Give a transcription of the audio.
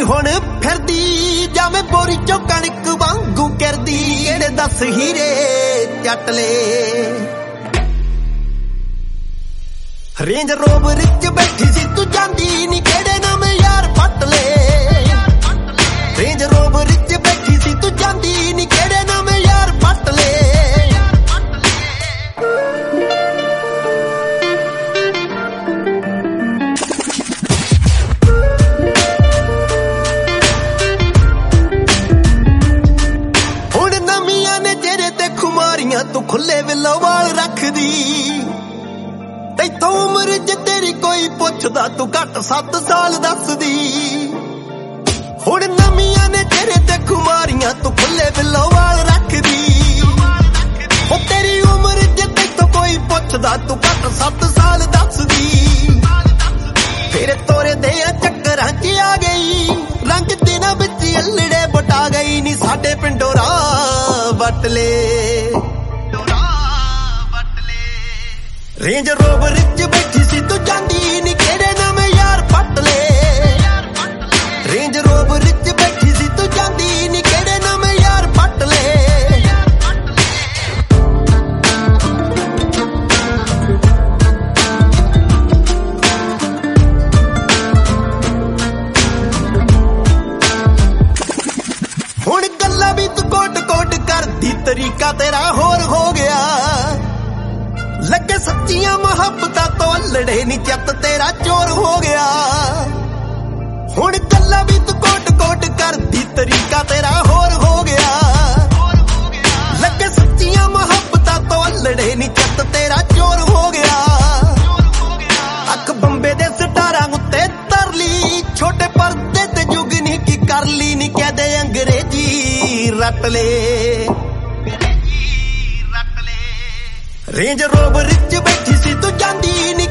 ਹੁਣ ਫਿਰਦੀ ਜਾਵੇਂ ਬੋਰੀ ਚੋਂ ਕਣਕ ਵਾਂਗੂ ਕਰਦੀ ਕਿਹੜੇ ਦੱਸ ਹੀਰੇ ਚੱਟ ਲੇ ਰੇਂਜ ਰੋਵਰ ਚ ਬੈਠੀ ਸੀ ਤੂੰ ਜਾਂਦੀ ਨੀ ਕਿਹੜੇ ਨਵੇਂ ਯਾਰ ਫੱਟ ਲੇ ਰੇਂਜ ਰੋਵਰ ਚ ਬੈਠੀ ਸੀ ਤੂੰ ਜਾਂਦੀ ਨੀ ਕਿਹੜੇ ਨਵੇਂ ਯਾਰ ਫੱਟ ਲੇ ਹੁਣ ਨਵੀਆਂ ਨੇ ਜਿਹੜੇ ਤੇ ਖੁਮਾਰੀਆਂ ਤੂੰ ਖੁੱਲੇ ਵਿਲੋ ਵਾਲ ਰੱਖਦੀ ਤੈਥੋਂ ਉਮਰ ਚ ਤੇਰੀ ਕੋਈ ਪੁੱਛਦਾ ਤੂੰ ਘੱਟ 7 ਸਾਲ ਦੱਸਦੀ ਹੁਣ ਨਵੀਆਂ ਨੇ ਤੇਰੇ ਤੇ ਖੁਮਾਰੀਆਂ ਤੂੰ ਖੁੱਲੇ ਬਿੱਲੋ ਵਾਲ ਰੱਖਦੀ ਉਹ ਤੇਰੀ ਉਮਰ ਚ ਤੈਥੋਂ ਕੋਈ ਪੁੱਛਦਾ ਤੂੰ ਘੱਟ 7 ਸਾਲ ਦੱਸਦੀ ਫਿਰ ਤੋਰੇ ਦੇ ਚੱਕਰਾਂ ਚ ਆ ਗਈ ਰੰਗ ਦਿਨਾਂ ਵਿੱਚ ਅਲੜੇ ਬਟਾ ਗਈ ਨੀ ਸਾਡੇ ਪਿੰਡੋਂ ਰਾਹ ਵੱਟ ਲੇ ਰੇਂਜ ਰੋਵਰ ਚ ਬੈਠੀ ਸੀ ਤੂੰ ਜਾਂਦੀ ਨੀ ਕਿਹੜੇ ਨਵੇਂ ਯਾਰ ਫੱਟ ਲੇ ਰੇਂਜ ਰੋਵਰ ਚ ਬੈਠੀ ਸੀ ਤੂੰ ਜਾਂਦੀ ਨੀ ਕਿਹੜੇ ਨਵੇਂ ਯਾਰ ਫੱਟ ਲੇ ਹੁਣ ਗੱਲਾਂ ਵੀ ਤੂੰ ਕੋਟ ਕਰਦੀ ਤਰੀਕਾ ਤੇਰਾ ਹੋਰ ਹੋ ਗਿਆ ਲੱਗੇ ਸੱਚੀਆਂ ਮੁਹੱਬਤਾਂ ਤੋਂ ਲੜੇ ਨੀ ਚੱਤ ਤੇਰਾ ਚੋਰ ਹੋ ਗਿਆ ਹੁਣ ਗੱਲਾਂ ਵੀ ਤੂੰ ਕੋਟ ਕਰਦੀ ਤਰੀਕਾ ਤੇਰਾ ਹੋਰ ਹੋ ਗਿਆ ਲੱਗੇ ਸੱਚੀਆਂ ਮੁਹੱਬਤਾਂ ਤੋਂ ਲੜੇ ਨੀ ਚੱਤ ਤੇਰਾ ਚੋਰ ਹੋ ਗਿਆ ਅੱਖ ਬੰਬੇ ਦੇ ਸਟਾਰਾਂ ਉੱਤੇ ਤਰਲੀ ਛੋਟੇ ਪਰਦੇ ਤੇ ਜੁਗਨੀ ਕੀ ਕਰ ਲਈ ਨੀ ਕਹਦੇ ਅੰਗਰੇਜ਼ੀ ਰੱਟ ਲੇ ਰੇਂਜ ਰੋਵਰ ਚ ਬੈਠੀ ਸੀ ਤੂੰ ਜਾਂਦੀ ਨੀ